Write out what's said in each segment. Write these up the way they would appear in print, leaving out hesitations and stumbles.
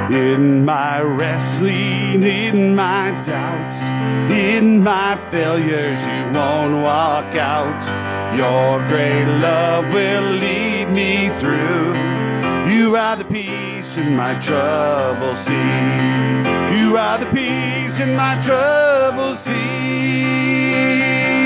In my wrestling, in my doubts, in my failures, you won't walk out. Your great love will lead me through. You are the peace in my troubled sea. You are the peace in my troubled sea.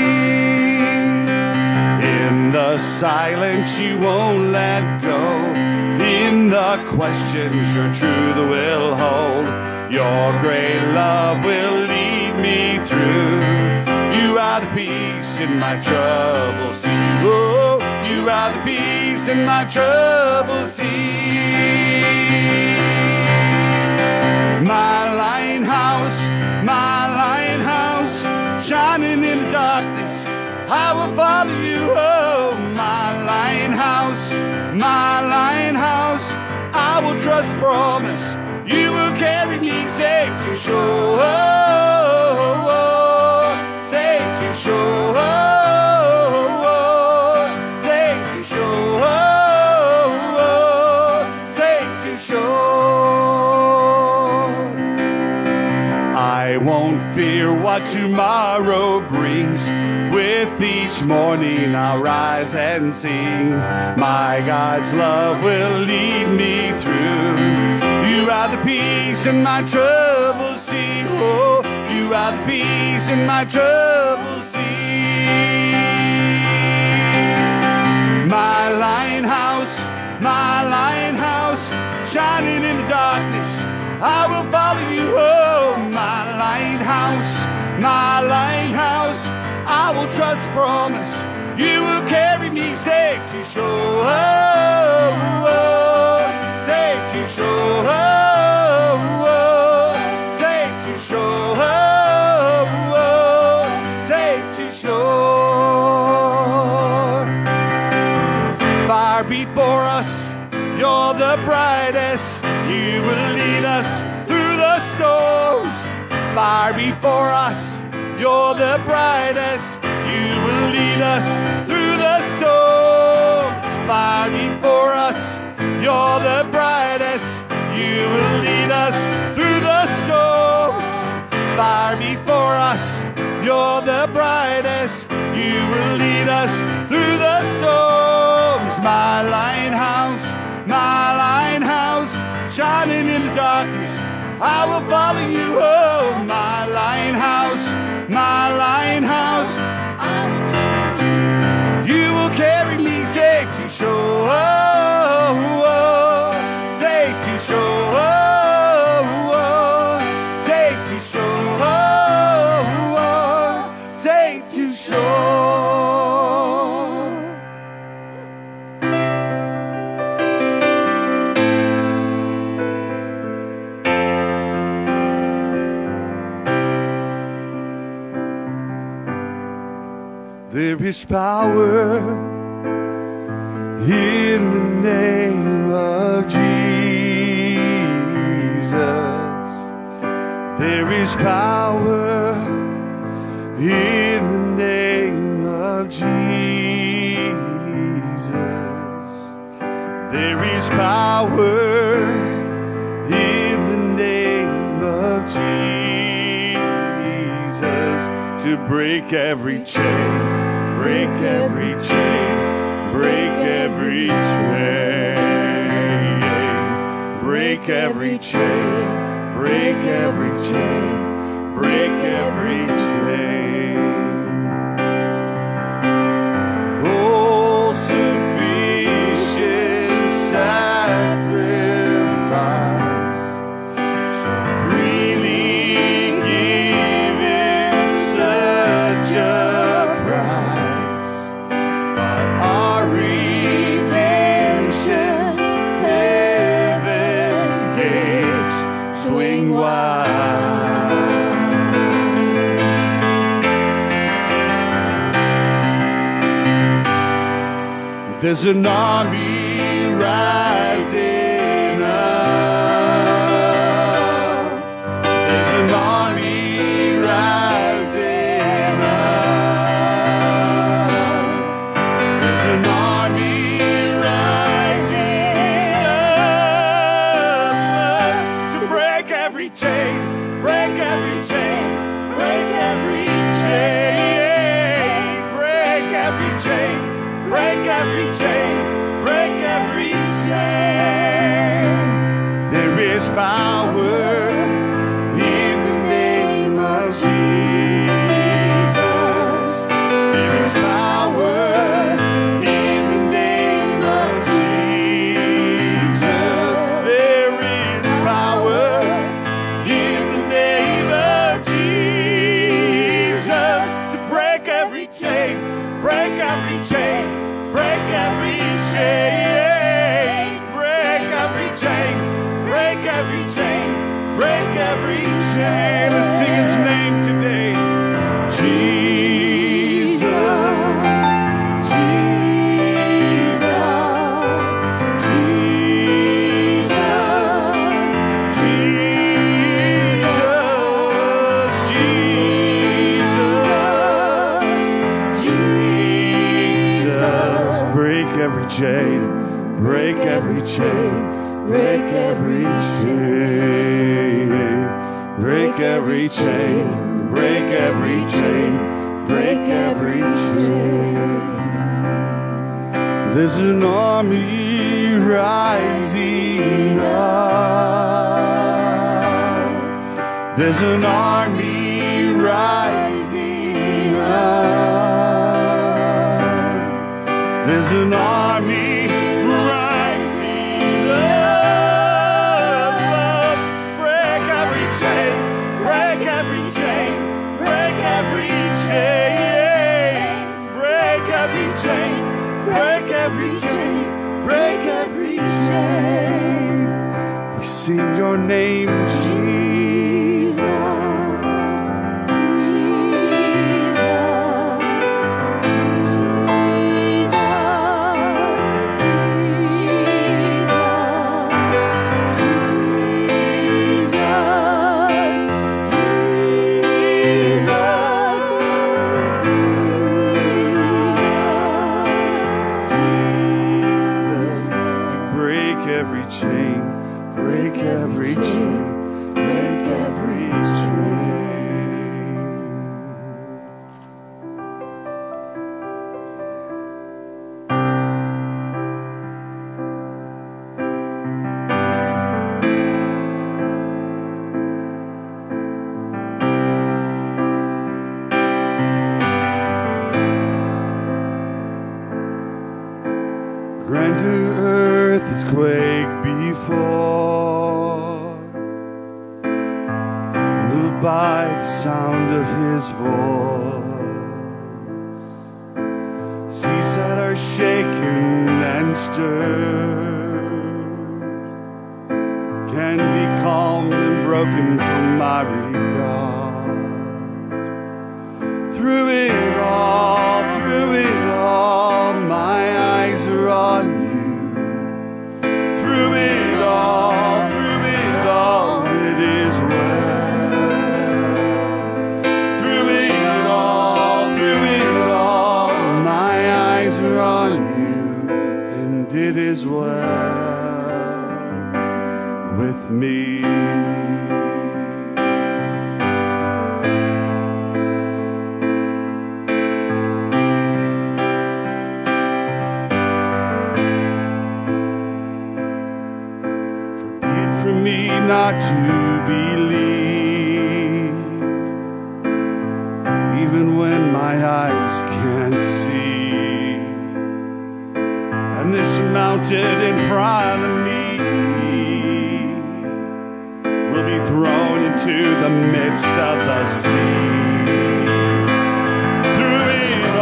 In the silence, you won't let go. In the questions, your truth will hold. Your great love will lead me through. You are the peace in my troubled sea. Oh, you are the peace in my troubled sea. My lighthouse, shining in the darkness, I will follow you. Oh, my lighthouse, I will trust the promise. You will carry me safe to shore. Safe to shore. Safe to shore. Safe to shore. I won't fear what tomorrow brings. With each morning I'll rise and sing. My God's love will lead me through. You are the peace in my troubled sea. Oh, you are the peace in my troubled sea. My lighthouse, shining in the darkness, I will follow you. Oh, my lighthouse, I will trust the promise. You will carry me safe to shore. Safe to shore. Safe to shore. Safe to shore. Fire before us, you're the brightest. You will lead us through the storms. Fire before us, you're the brightest. You will lead us through the storms. Fire before us, you're the brightest. You will lead us through the storms. Fire before us, you're the brightest. You will lead us through the storms. My lighthouse, shining in the darkness, I will follow you. Oh, my lighthouse, I will trust you. You will carry me safe to shore. Safe to shore. Safe to shore. Safe to shore. There is power in the name of Jesus. There is power in the name of Jesus. There is power in the name of Jesus to break every chain. Break every chain, break every chain, break every chain, break every chain, break every chain. Oh, sufficient sacrifice, so freely given, such a price. Our redemption, heaven's gates swing wide. There's an army rising up. There's an army rising up. There's an army rising up to every chain, break every chain. Let's sing his name today. Jesus, Jesus, Jesus, Jesus, Jesus. Break every chain, break every chain, break every chain, break every chain, break every chain, break every chain. There's an army rising up. There's an army rising up. There's an army rising up. Break every chain, break every chain, break every chain, break every chain, break every chain, break every chain. We sing your name, Jesus, every chain, break every chain, break every chain. Grander earth has quaked before, moved by the sound of his voice. Seas that are shaken and stirred can be calmed and broken from my regard. Through it all, my eyes are on you. Through it all, it is well. Through it all, my eyes are on you, and it is well with me. Not to believe, even when my eyes can't see. And this mountain in front of me will be thrown into the midst of the sea. Through it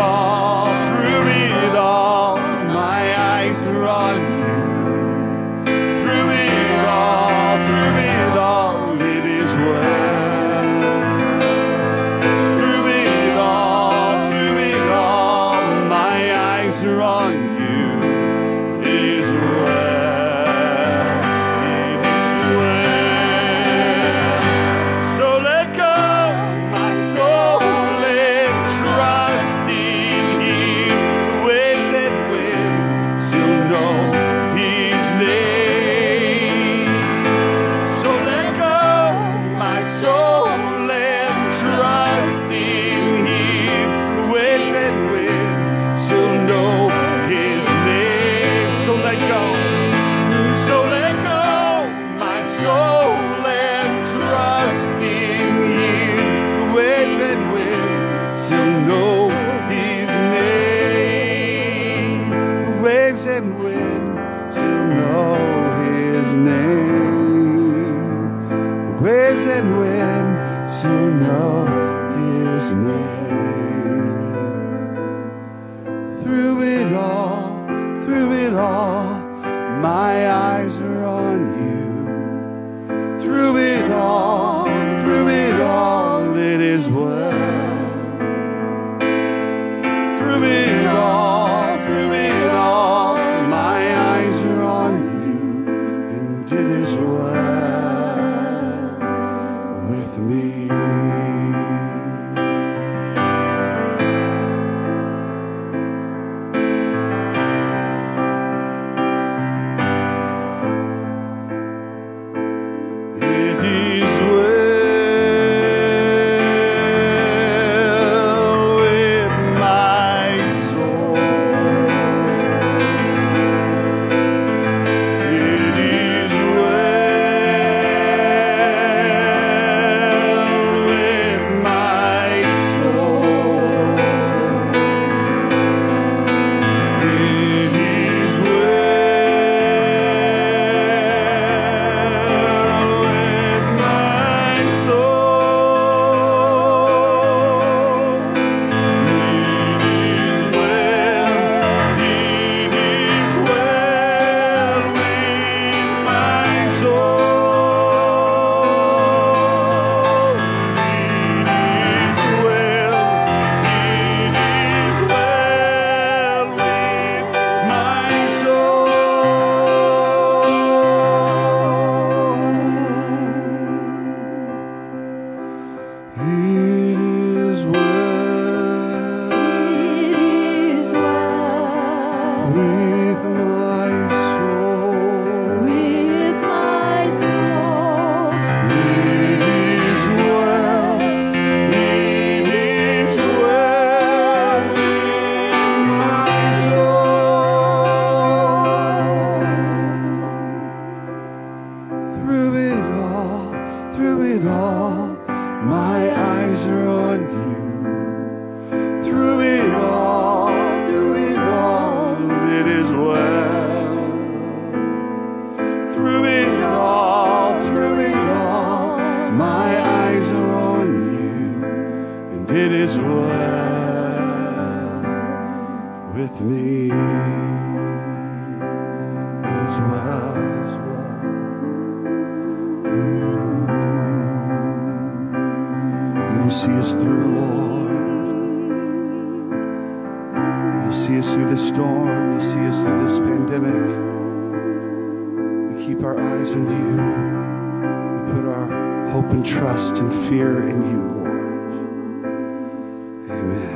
all, my eyes are on you. Through it all, it is well. Through it all, my eyes are on you. It is well. It is well. So let go, my soul, and trust in him. The waves and wind still know his name. And wind still know his name. The waves and wind still know his name. Through it all, my eyes are on you. it all, my eyes are on you. Through it all, it is well. Through it all, my eyes are on you, and it is well with me. It is well. You'll see us through, Lord. You'll see us through the storm. You'll see us through this pandemic. We keep our eyes on you. We put our hope and trust and fear in you, Lord. Amen.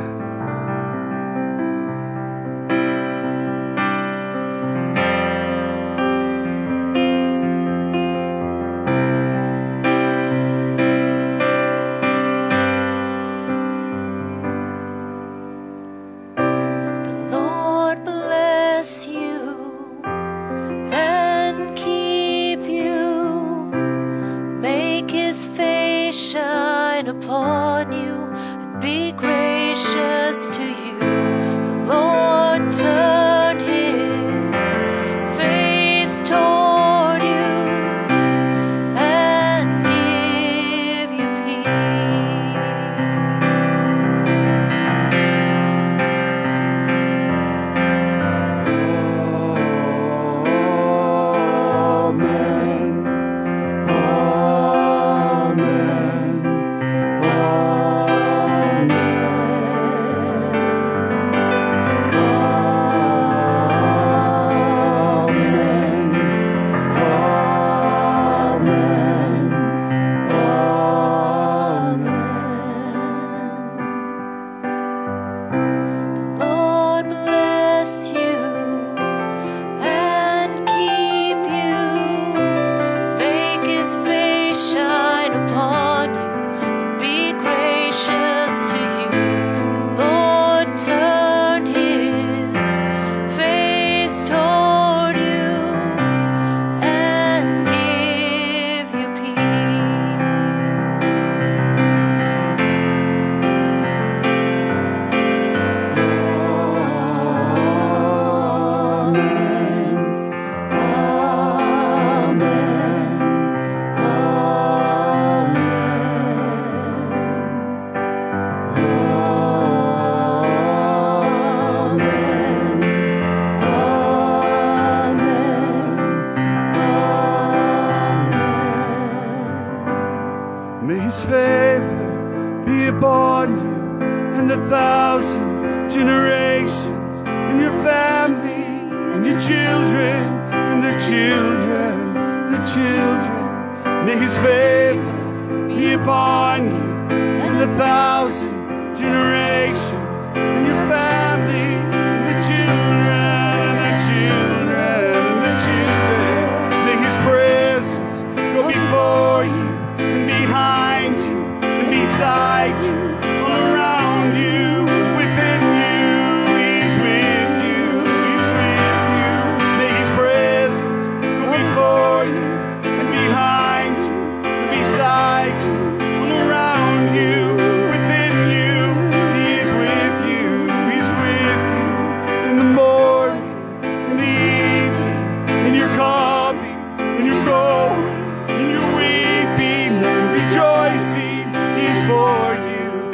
For you.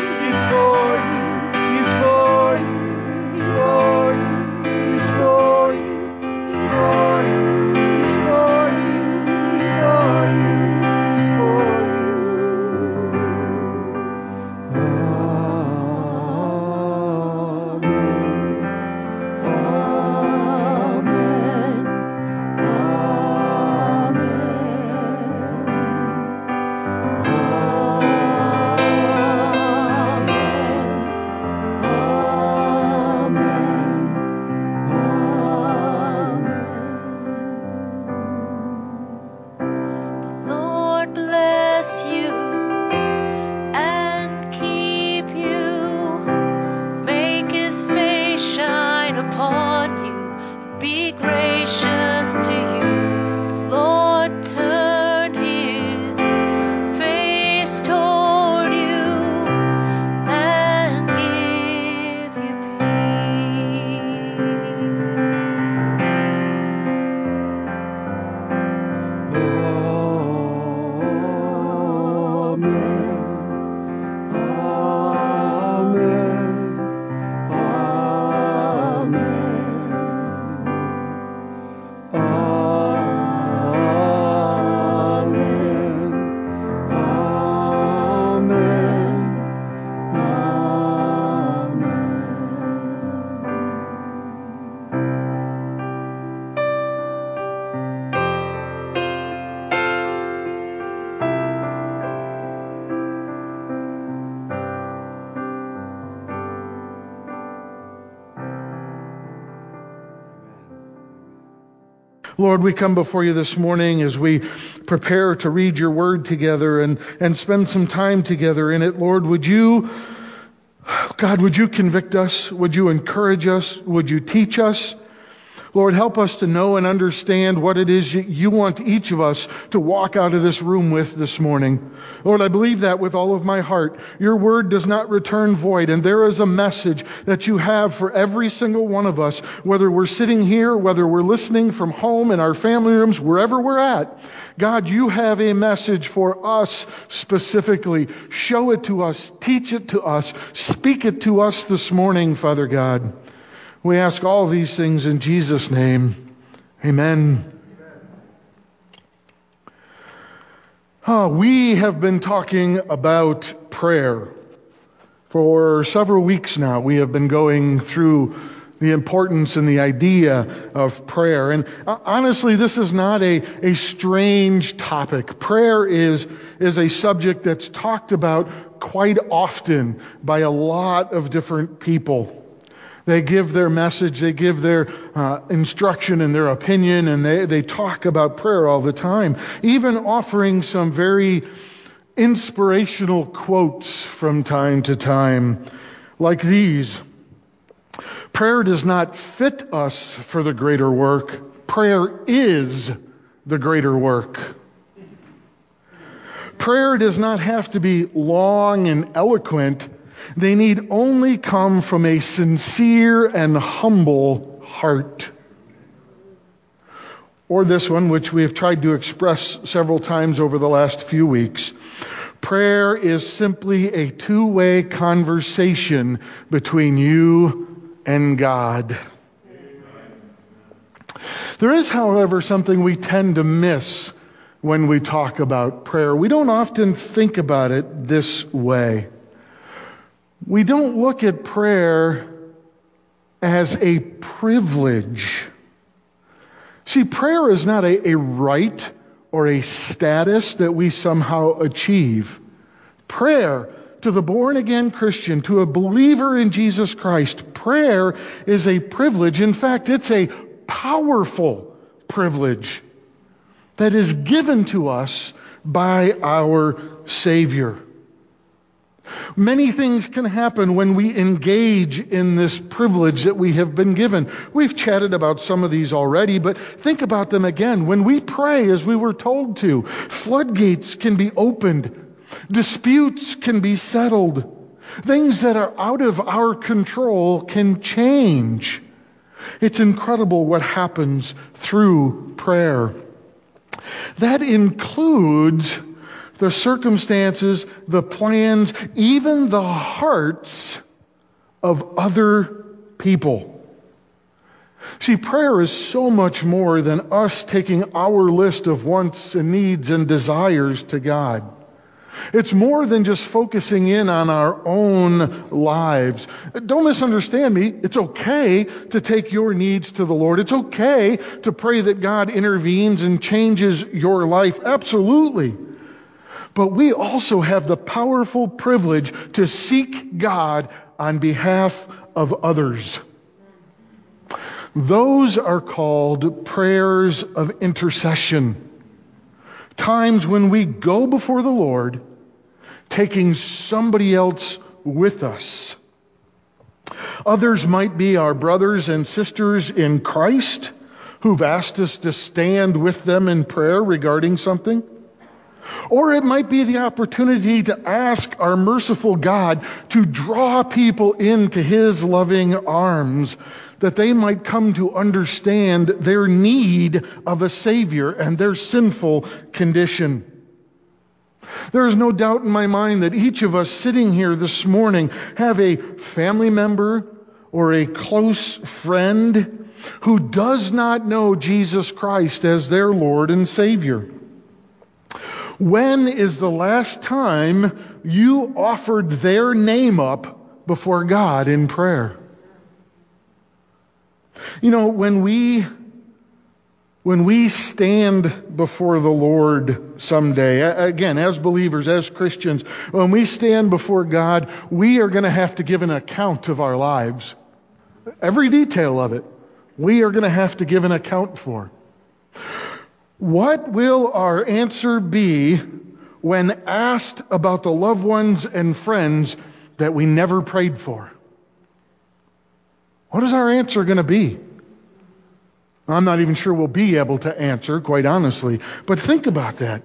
Lord, we come before you this morning as we prepare to read your word together and spend some time together in it. Lord, would you convict us? Would you encourage us? Would you teach us? Lord, help us to know and understand what it is you want each of us to walk out of this room with this morning. Lord, I believe that with all of my heart. Your word does not return void, and there is a message that you have for every single one of us, whether we're sitting here, whether we're listening from home in our family rooms, wherever we're at. God, you have a message for us specifically. Show it to us, teach it to us, speak it to us this morning, Father God. We ask all these things in Jesus' name. Amen. We have been talking about prayer. For several weeks now, we have been going through the importance and the idea of prayer. And honestly, this is not a strange topic. Prayer is a subject that's talked about quite often by a lot of different people. They give their message, they give their instruction and their opinion, and they talk about prayer all the time, even offering some very inspirational quotes from time to time, like these. Prayer does not fit us for the greater work. Prayer is the greater work. Prayer does not have to be long and eloquent. They need only come from a sincere and humble heart. Or this one, which we have tried to express several times over the last few weeks. Prayer is simply a two-way conversation between you and God. There is, however, something we tend to miss when we talk about prayer. We don't often think about it this way. We don't look at prayer as a privilege. See, prayer is not a right or a status that we somehow achieve. Prayer, to the born-again Christian, to a believer in Jesus Christ, prayer is a privilege. In fact, it's a powerful privilege that is given to us by our Savior. Many things can happen when we engage in this privilege that we have been given. We've chatted about some of these already, but think about them again. When we pray as we were told to, floodgates can be opened. Disputes can be settled. Things that are out of our control can change. It's incredible what happens through prayer. That includes the circumstances, the plans, even the hearts of other people. See, prayer is so much more than us taking our list of wants and needs and desires to God. It's more than just focusing in on our own lives. Don't misunderstand me. It's okay to take your needs to the Lord. It's okay to pray that God intervenes and changes your life. Absolutely. But we also have the powerful privilege to seek God on behalf of others. Those are called prayers of intercession. Times when we go before the Lord, taking somebody else with us. Others might be our brothers and sisters in Christ who've asked us to stand with them in prayer regarding something. Or it might be the opportunity to ask our merciful God to draw people into His loving arms, that they might come to understand their need of a Savior and their sinful condition. There is no doubt in my mind that each of us sitting here this morning have a family member or a close friend who does not know Jesus Christ as their Lord and Savior. When is the last time you offered their name up before God in prayer? You know, when we stand before the Lord someday, again, as believers, as Christians, when we stand before God, we are going to have to give an account of our lives. Every detail of it, we are going to have to give an account for. What will our answer be when asked about the loved ones and friends that we never prayed for? What is our answer going to be? I'm not even sure we'll be able to answer, quite honestly. But think about that.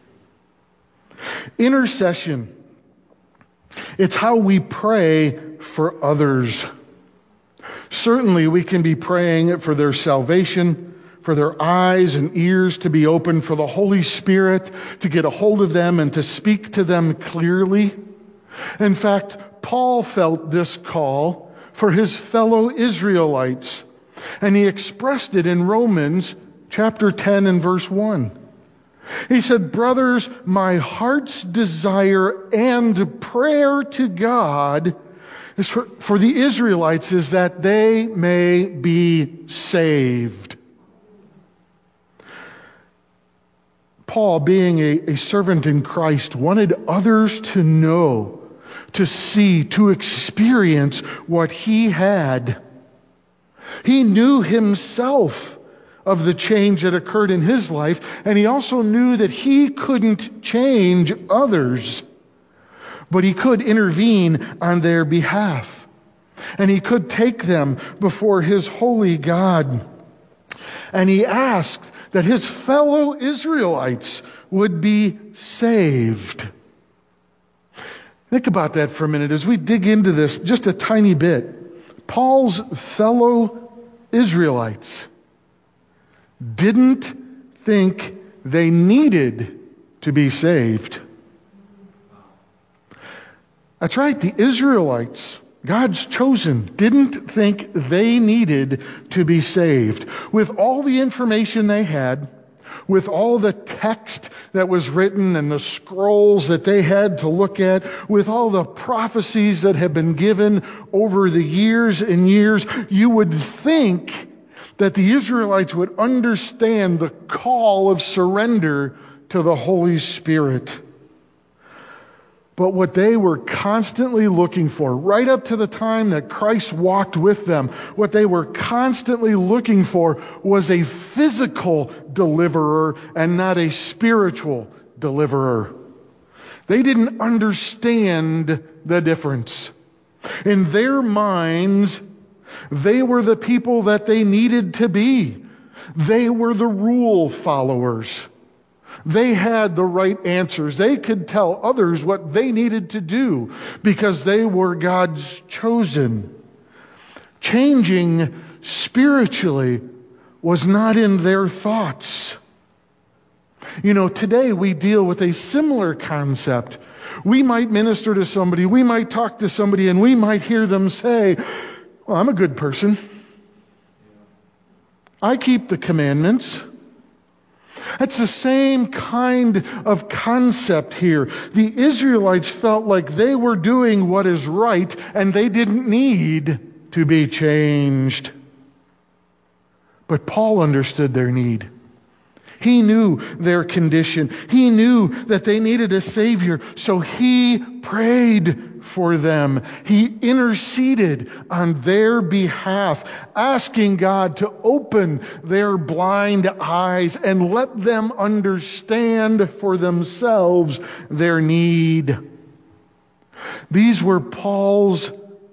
Intercession. It's how we pray for others. Certainly we can be praying for their salvation, for their eyes and ears to be open, for the Holy Spirit to get a hold of them and to speak to them clearly. In fact, Paul felt this call for his fellow Israelites, and he expressed it in Romans chapter 10 and verse 1. He said, "Brothers, my heart's desire and prayer to God is for the Israelites is that they may be saved." Paul, being a servant in Christ, wanted others to know, to see, to experience what he had. He knew himself of the change that occurred in his life, and he also knew that he couldn't change others, but he could intervene on their behalf, and he could take them before his holy God. And he asked that his fellow Israelites would be saved. Think about that for a minute as we dig into this just a tiny bit. Paul's fellow Israelites didn't think they needed to be saved. That's right, the Israelites, God's chosen, didn't think they needed to be saved. With all the information they had, with all the text that was written and the scrolls that they had to look at, with all the prophecies that had been given over the years and years, you would think that the Israelites would understand the call of surrender to the Holy Spirit. But what they were constantly looking for, right up to the time that Christ walked with them, what they were constantly looking for was a physical deliverer and not a spiritual deliverer. They didn't understand the difference. In their minds, they were the people that they needed to be. They were the rule followers. They had the right answers. They could tell others what they needed to do because they were God's chosen. Changing spiritually was not in their thoughts. You know, today we deal with a similar concept. We might minister to somebody, we might talk to somebody, and we might hear them say, "Well, I'm a good person. I keep the commandments." That's the same kind of concept here. The Israelites felt like they were doing what is right and they didn't need to be changed. But Paul understood their need. He knew their condition. He knew that they needed a Savior, so he prayed for them. He interceded on their behalf, asking God to open their blind eyes and let them understand for themselves their need. These were Paul's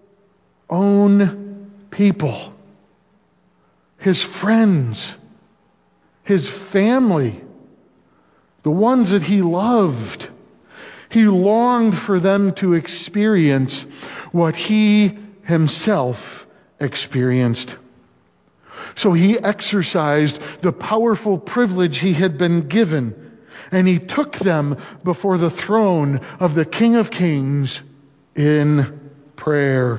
own people, his friends, his family, the ones that he loved. He longed for them to experience what he himself experienced. So he exercised the powerful privilege he had been given, and he took them before the throne of the King of Kings in prayer.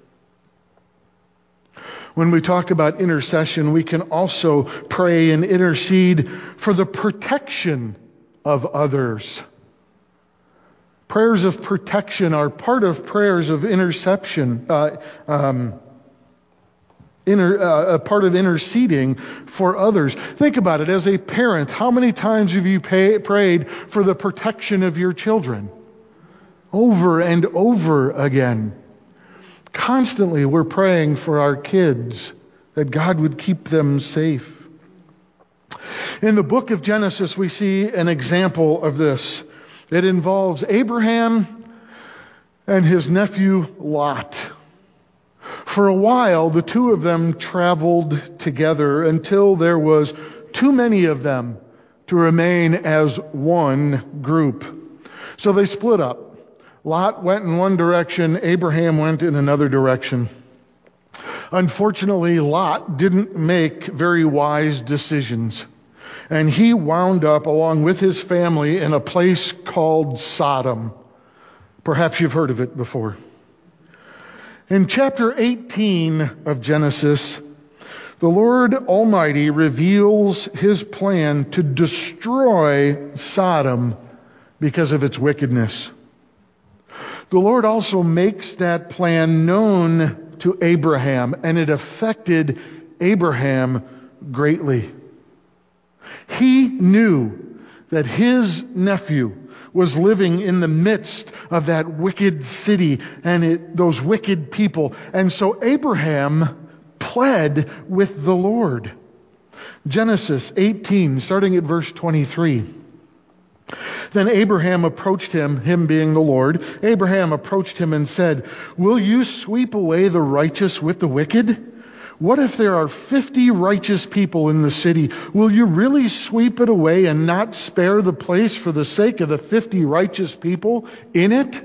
When we talk about intercession, we can also pray and intercede for the protection of others. Prayers of protection are part of prayers of interception, part of interceding for others. Think about it. As a parent, how many times have you prayed for the protection of your children? Over and over again. Constantly we're praying for our kids, that God would keep them safe. In the book of Genesis, we see an example of this. It involves Abraham and his nephew Lot. For a while, the two of them traveled together until there was too many of them to remain as one group. So they split up. Lot went in one direction, Abraham went in another direction. Unfortunately, Lot didn't make very wise decisions, and he wound up, along with his family, in a place called Sodom. Perhaps you've heard of it before. In chapter 18 of Genesis, the Lord Almighty reveals his plan to destroy Sodom because of its wickedness. The Lord also makes that plan known to Abraham, and it affected Abraham greatly. He knew that his nephew was living in the midst of that wicked city and those wicked people. And so Abraham pled with the Lord. Genesis 18, starting at verse 23. Then Abraham approached him being the Lord, Abraham approached him and said, "Will you sweep away the righteous with the wicked? What if there are 50 righteous people in the city? Will you really sweep it away and not spare the place for the sake of the 50 righteous people in it?"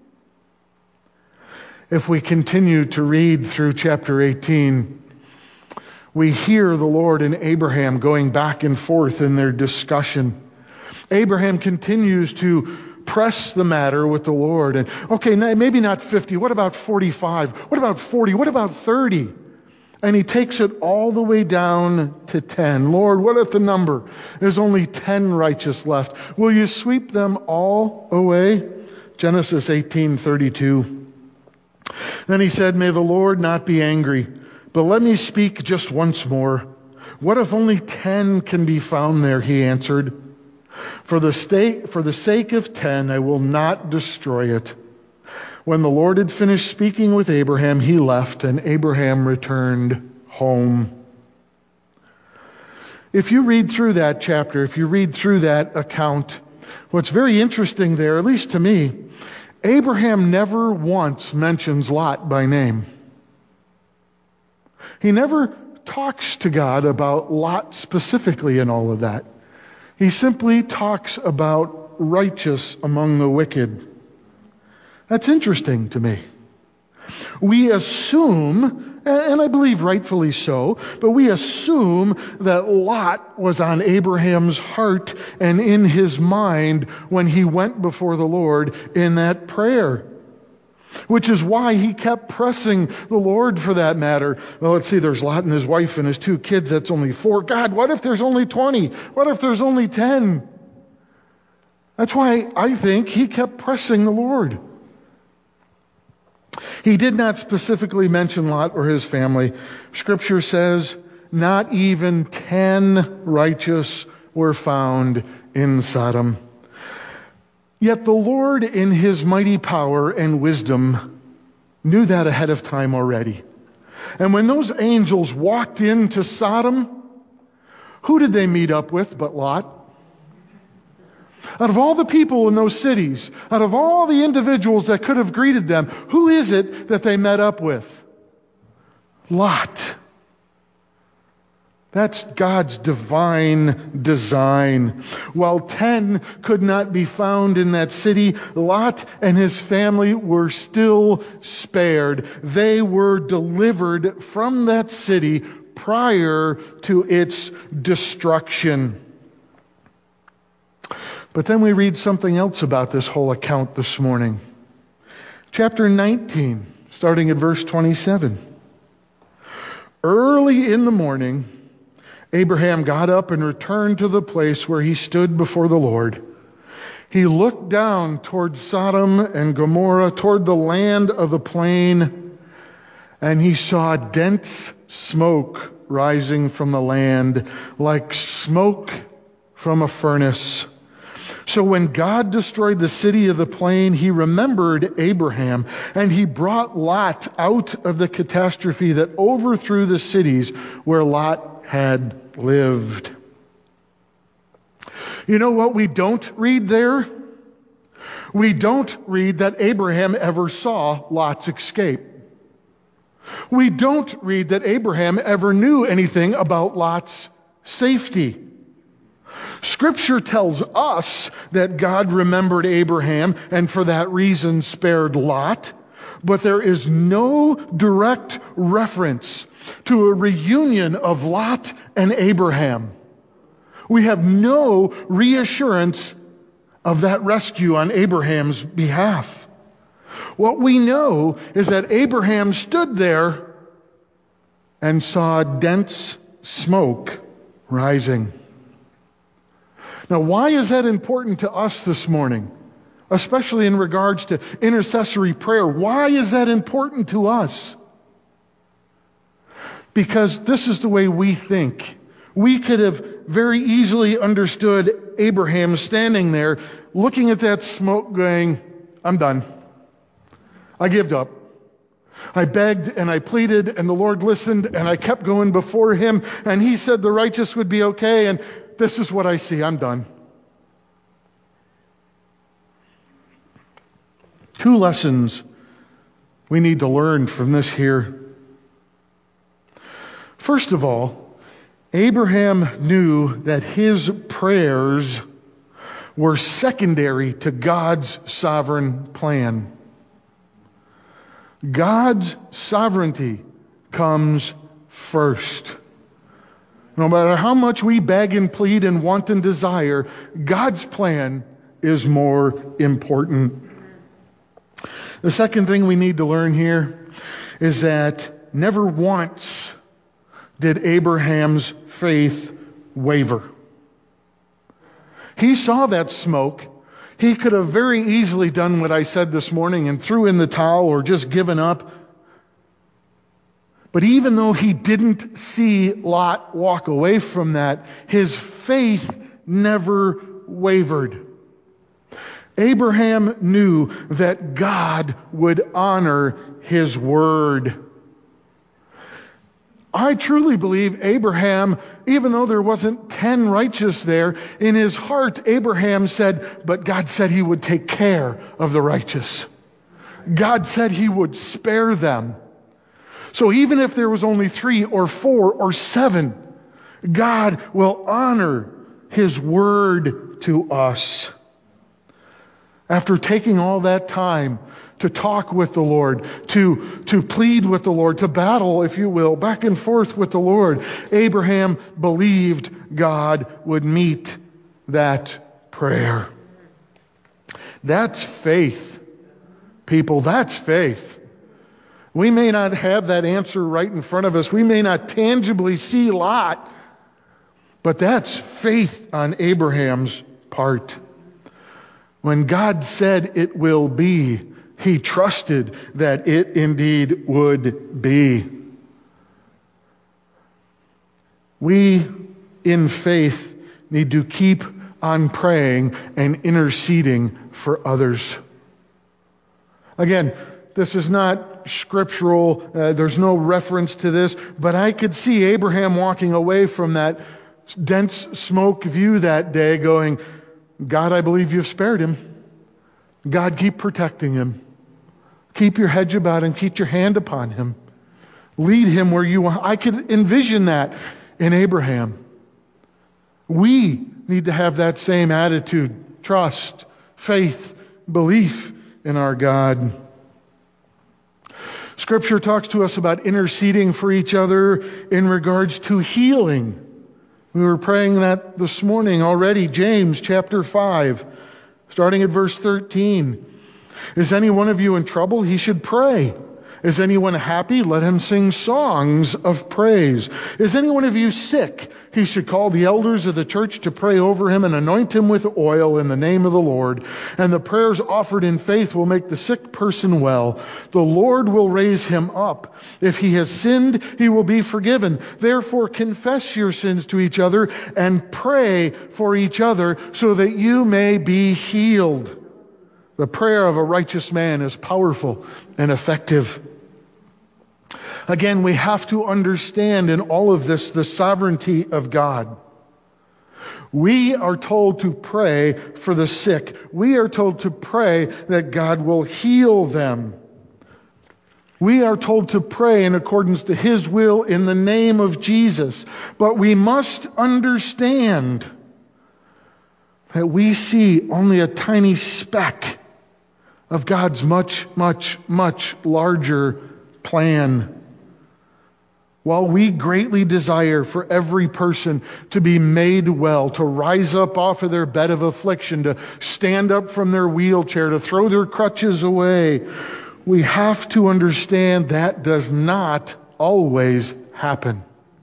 If we continue to read through chapter 18, we hear the Lord and Abraham going back and forth in their discussion. Abraham continues to press the matter with the Lord. And okay, maybe not 50. What about 45? What about 40? What about 30? And he takes it all the way down to 10. Lord, what if the number? There's only 10 righteous left. Will you sweep them all away? Genesis 18:32. Then he said, "May the Lord not be angry, but let me speak just once more. What if only 10 can be found there?" He answered. For the sake of 10, I will not destroy it." When the Lord had finished speaking with Abraham, he left, and Abraham returned home. If you read through that chapter, if you read through that account, what's very interesting there, at least to me, Abraham never once mentions Lot by name. He never talks to God about Lot specifically in all of that. He simply talks about righteous among the wicked. That's interesting to me. We assume, and I believe rightfully so, but we assume that Lot was on Abraham's heart and in his mind when he went before the Lord in that prayer. Which is why he kept pressing the Lord for that matter. Well, let's see, there's Lot and his wife and his 2 kids. That's only 4. God, what if there's only 20? What if there's only 10? That's why I think he kept pressing the Lord. He did not specifically mention Lot or his family. Scripture says not even 10 righteous were found in Sodom. Yet the Lord, in his mighty power and wisdom, knew that ahead of time already. And when those angels walked into Sodom, who did they meet up with but Lot? Out of all the people in those cities, out of all the individuals that could have greeted them, who is it that they met up with? Lot. That's God's divine design. While 10 could not be found in that city, Lot and his family were still spared. They were delivered from that city prior to its destruction. But then we read something else about this whole account this morning. Chapter 19, starting at verse 27. Early in the morning, Abraham got up and returned to the place where he stood before the Lord. He looked down toward Sodom and Gomorrah, toward the land of the plain, and he saw dense smoke rising from the land, like smoke from a furnace. So when God destroyed the city of the plain, he remembered Abraham, and he brought Lot out of the catastrophe that overthrew the cities where Lot had lived. You know what we don't read there? We don't read that Abraham ever saw Lot's escape. We don't read that Abraham ever knew anything about Lot's safety. Scripture tells us that God remembered Abraham and for that reason spared Lot, but there is no direct reference to a reunion of Lot and Abraham. We have no reassurance of that rescue on Abraham's behalf. What we know is that Abraham stood there and saw dense smoke rising. Now, why is that important to us this morning? Especially in regards to intercessory prayer. Why is that important to us? Because this is the way we think. We could have very easily understood Abraham standing there, looking at that smoke going, I'm done. I give up. I begged and I pleaded and the Lord listened and I kept going before him and he said the righteous would be okay and this is what I see. I'm done. Two lessons we need to learn from this here. First of all, Abraham knew that his prayers were secondary to God's sovereign plan. God's sovereignty comes first. No matter how much we beg and plead and want and desire, God's plan is more important. The second thing we need to learn here is that never once did Abraham's faith waver. He saw that smoke. He could have very easily done what I said this morning and threw in the towel or just given up. But even though he didn't see Lot walk away from that, his faith never wavered. Abraham knew that God would honor his word. I truly believe Abraham, even though there wasn't 10 righteous there, in his heart, Abraham said, but God said he would take care of the righteous. God said he would spare them. So even if there was only 3 or 4 or 7, God will honor his word to us. After taking all that time to talk with the Lord, to plead with the Lord, to battle, if you will, back and forth with the Lord, Abraham believed God would meet that prayer. That's faith, people. That's faith. We may not have that answer right in front of us. We may not tangibly see Lot, but that's faith on Abraham's part. When God said it will be, he trusted that it indeed would be. We, in faith, need to keep on praying and interceding for others. Again, this is not scriptural. There's no reference to this, but I could see Abraham walking away from that dense smoke view that day going, God, I believe you've spared him. God, keep protecting him. Keep your hedge about him. Keep your hand upon him. Lead him where you want. I could envision that in Abraham. We need to have that same attitude, trust, faith, belief in our God. Scripture talks to us about interceding for each other in regards to healing. We were praying that this morning already. James chapter 5, starting at verse 13. Is any one of you in trouble? He should pray. Is anyone happy? Let him sing songs of praise. Is any one of you sick? He should call the elders of the church to pray over him and anoint him with oil in the name of the Lord. And the prayers offered in faith will make the sick person well. The Lord will raise him up. If he has sinned, he will be forgiven. Therefore, confess your sins to each other and pray for each other so that you may be healed. The prayer of a righteous man is powerful and effective. Again, we have to understand in all of this the sovereignty of God. We are told to pray for the sick. We are told to pray that God will heal them. We are told to pray in accordance to His will in the name of Jesus. But we must understand that we see only a tiny speck of God's much, much, much larger plan. While we greatly desire for every person to be made well, to rise up off of their bed of affliction, to stand up from their wheelchair, to throw their crutches away, we have to understand that does not always happen.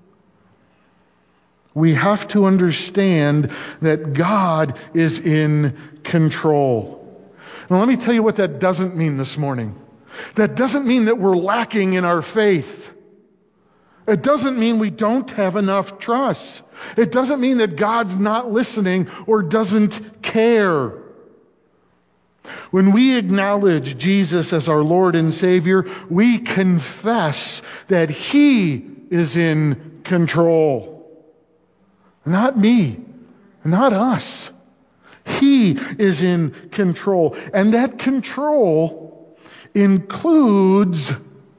We have to understand that God is in control. Now let me tell you what that doesn't mean this morning. That doesn't mean that we're lacking in our faith. It doesn't mean we don't have enough trust. It doesn't mean that God's not listening or doesn't care. When we acknowledge Jesus as our Lord and Savior, we confess that He is in control. Not me, not us. He is in control. And that control includes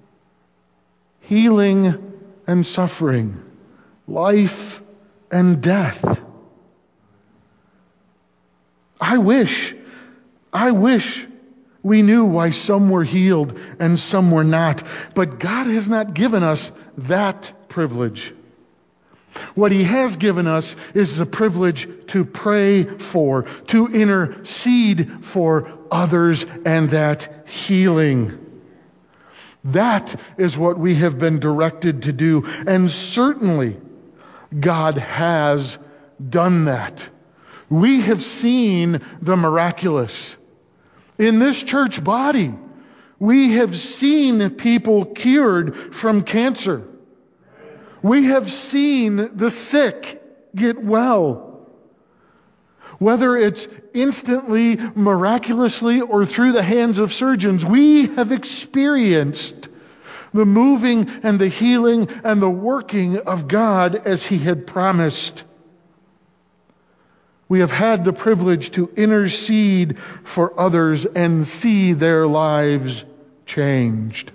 healing and suffering, life and death. I wish we knew why some were healed and some were not. But God has not given us that privilege. What He has given us is the privilege to pray for, to intercede for others, and that healing. That is what we have been directed to do. And certainly, God has done that. We have seen the miraculous. In this church body, we have seen people cured from cancer. We have seen the sick get well. Whether it's instantly, miraculously, or through the hands of surgeons, we have experienced the moving and the healing and the working of God as He had promised. We have had the privilege to intercede for others and see their lives changed.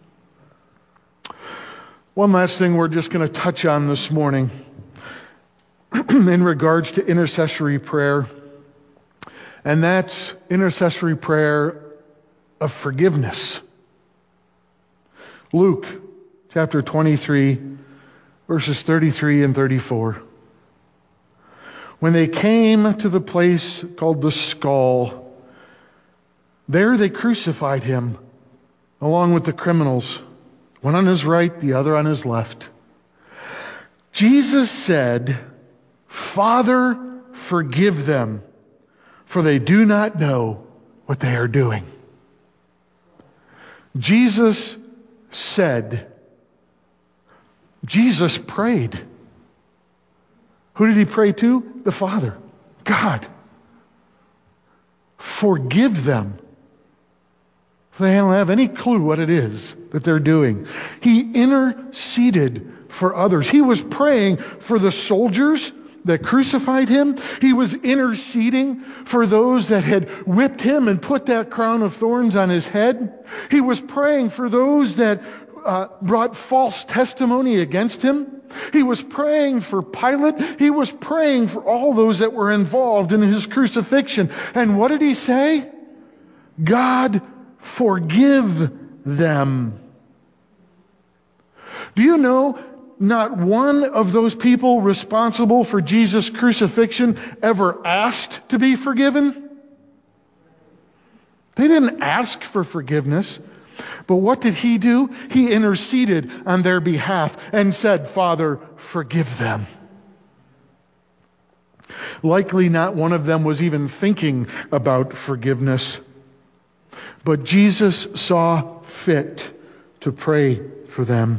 One last thing we're just going to touch on this morning in regards to intercessory prayer, and that's intercessory prayer of forgiveness. Luke chapter 23, verses 33 and 34. When they came to the place called the Skull, there they crucified Him along with the criminals, one on His right, the other on His left. Jesus said, "Father, forgive them, for they do not know what they are doing." Jesus said. Jesus prayed. Who did He pray to? The Father, God. Forgive them. They don't have any clue what it is that they're doing. He interceded for others. He was praying for the soldiers that crucified Him. He was interceding for those that had whipped Him and put that crown of thorns on His head. He was praying for those that brought false testimony against Him. He was praying for Pilate. He was praying for all those that were involved in His crucifixion. And what did He say? God, forgive them. Do you know not one of those people responsible for Jesus' crucifixion ever asked to be forgiven? They didn't ask for forgiveness. But what did He do? He interceded on their behalf and said, "Father, forgive them." Likely not one of them was even thinking about forgiveness. But Jesus saw fit to pray for them.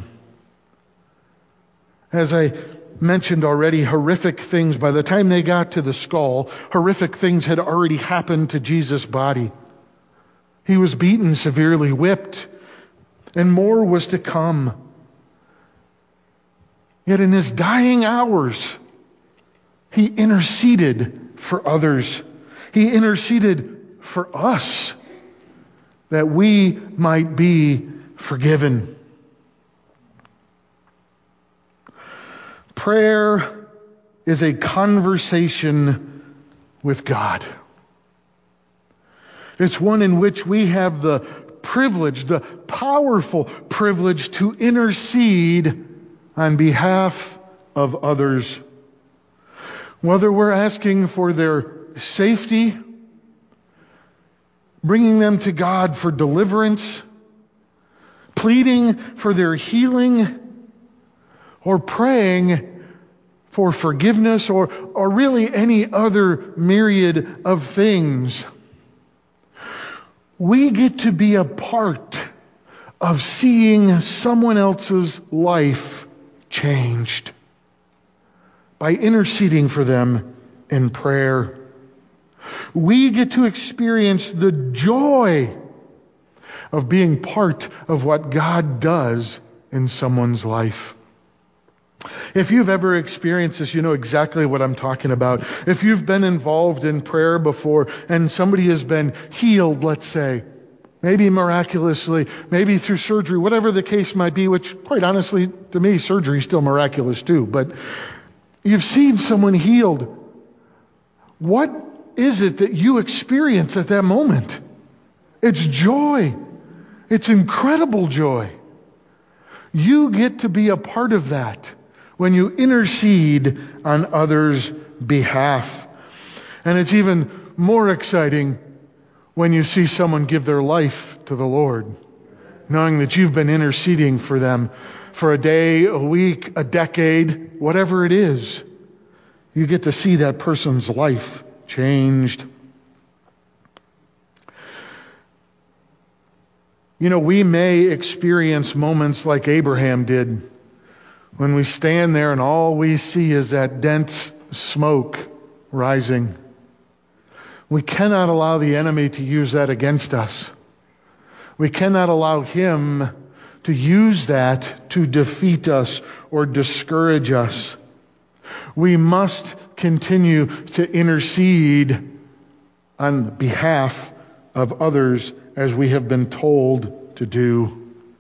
As I mentioned already, horrific things, by the time they got to the skull, horrific things had already happened to Jesus' body. He was beaten, severely whipped, and more was to come. Yet in His dying hours, He interceded for others. He interceded for us that we might be forgiven. Prayer is a conversation with God. It's one in which we have the privilege, the powerful privilege to intercede on behalf of others. Whether we're asking for their safety, bringing them to God for deliverance, pleading for their healing, or praying for forgiveness, or really any other myriad of things. We get to be a part of seeing someone else's life changed by interceding for them in prayer. We get to experience the joy of being part of what God does in someone's life. If you've ever experienced this, you know exactly what I'm talking about. If you've been involved in prayer before and somebody has been healed, let's say, maybe miraculously, maybe through surgery, whatever the case might be, which quite honestly, to me, surgery is still miraculous too, but you've seen someone healed. What is it that you experience at that moment? It's joy. It's incredible joy. You get to be a part of that when you intercede on others' behalf. And it's even more exciting when you see someone give their life to the Lord, knowing that you've been interceding for them for a day, a week, a decade, whatever it is. You get to see that person's life changed. You know, we may experience moments like Abraham did, when we stand there and all we see is that dense smoke rising. We cannot allow the enemy to use that against us. We cannot allow him to use that to defeat us or discourage us. We must continue to intercede on behalf of others as we have been told to do.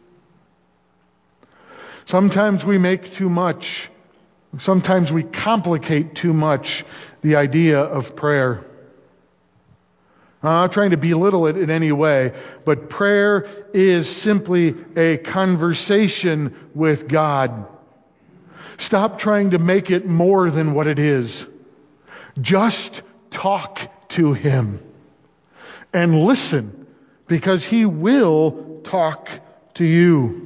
Sometimes we make too much. Sometimes we complicate too much the idea of prayer. I'm not trying to belittle it in any way, but prayer is simply a conversation with God. Stop trying to make it more than what it is. Just talk to Him and listen, because He will talk to you.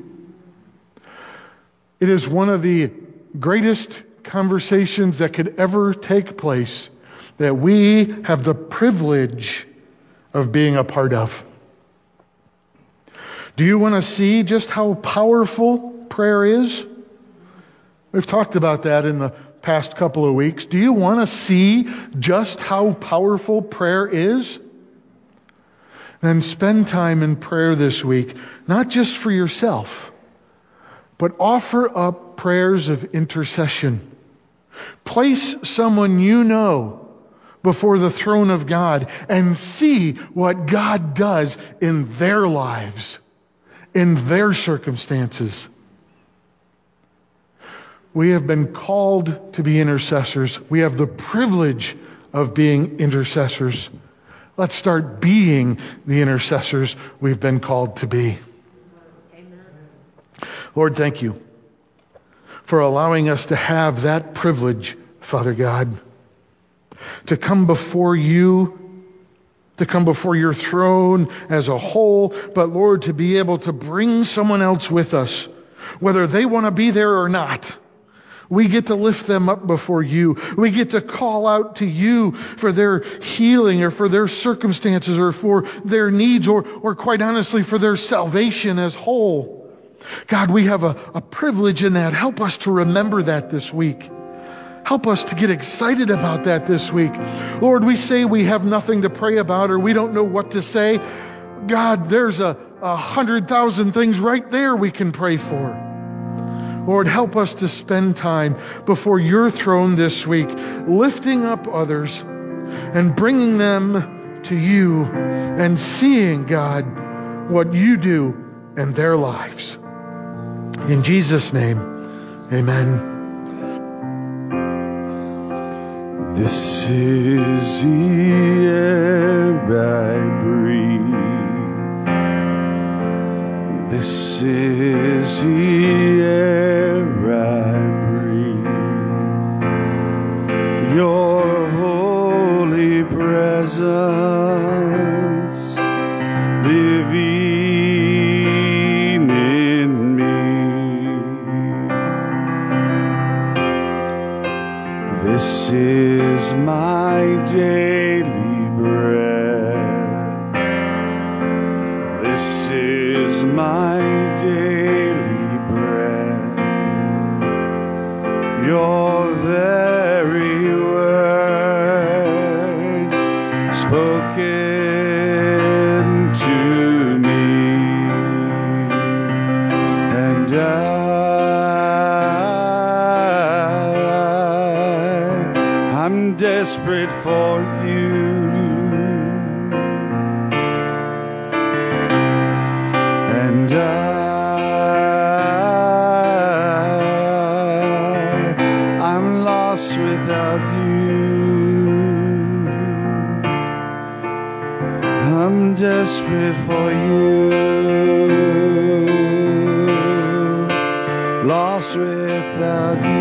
It is one of the greatest conversations that could ever take place that we have the privilege of being a part of. Do you want to see just how powerful prayer is? We've talked about that in the past couple of weeks. Do you want to see just how powerful prayer is? Then spend time in prayer this week, not just for yourself, but offer up prayers of intercession. Place someone you know before the throne of God and see what God does in their lives, in their circumstances. We have been called to be intercessors. We have the privilege of being intercessors. Let's start being the intercessors we've been called to be. Lord, thank you for allowing us to have that privilege, Father God, to come before you, to come before your throne as a whole, but Lord, to be able to bring someone else with us, whether they want to be there or not. We get to lift them up before you. We get to call out to you for their healing or for their circumstances or for their needs or quite honestly for their salvation as whole. God, we have a privilege in that. Help us to remember that this week. Help us to get excited about that this week. Lord, we say we have nothing to pray about or we don't know what to say. God, there's 100,000 things right there we can pray for. Lord, help us to spend time before your throne this week, lifting up others and bringing them to you and seeing, God, what you do in their lives. In Jesus' name, amen. This is the air I breathe. This is the air I breathe. Your holy presence living in me. This is my daily bread. This is my daily bread. Your very word spoken to me, and I'm desperate for you, and I'm lost without you. I'm desperate for you, lost without you.